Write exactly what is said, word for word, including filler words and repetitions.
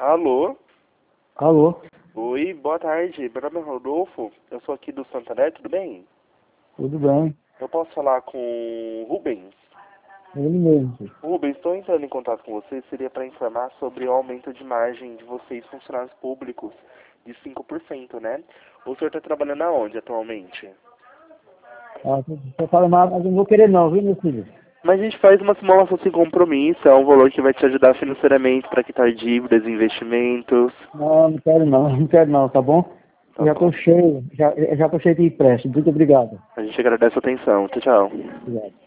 Alô? Alô? Oi, boa tarde. Meu nome é Rodolfo. Eu sou aqui do Santander, tudo bem? Tudo bem? Eu posso falar com o Rubens? Ele mesmo. Rubens, estou entrando em contato com você. Seria para informar sobre o aumento de margem de vocês, funcionários públicos, de cinco por cento, né? O senhor está trabalhando aonde atualmente? Ah, você fala mal, mas eu não vou querer não, viu, meu filho? Mas a gente faz uma simulação sem compromisso, é um valor que vai te ajudar financeiramente para quitar dívidas, investimentos. Não, não quero não, não quero não, tá bom? Tá Já bom. estou cheio, já, já tô cheio de empréstimo. Muito obrigado. A gente agradece a atenção. Tchau, tchau. Obrigado.